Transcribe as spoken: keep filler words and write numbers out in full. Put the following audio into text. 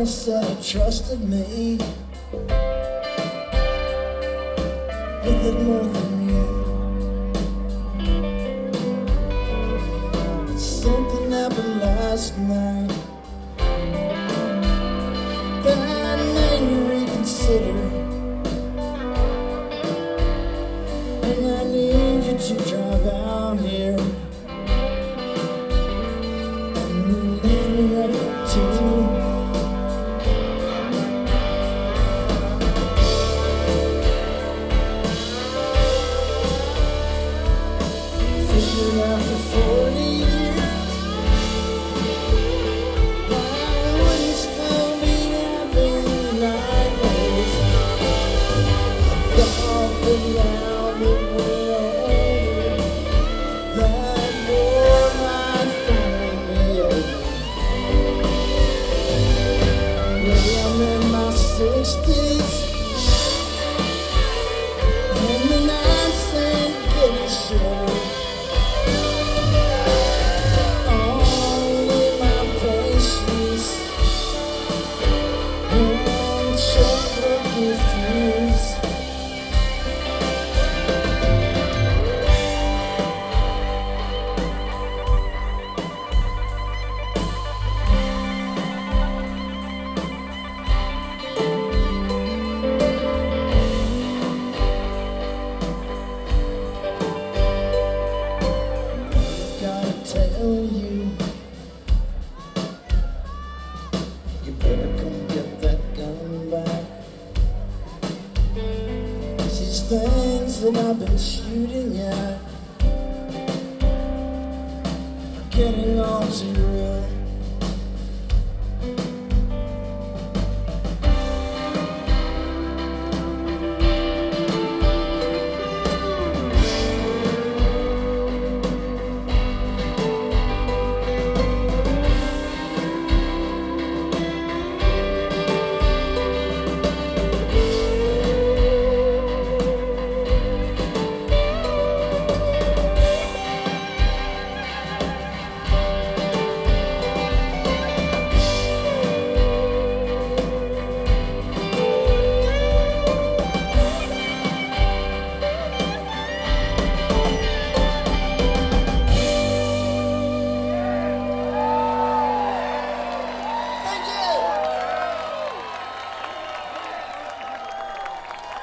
always said you trusted me, with it more than you. Something happened last night that made me reconsider, and I need you to drive out here and leave me up to figured after forty years why would you still be having nightmares? I thought that now that we're older, that war might finally be over. Maybe I'm in my sixties and the nights ain't getting shorter. Only my patience won't shake or refuse. Gotta tell you, you better come get that gun back. These things that I've been shooting at are getting all too real.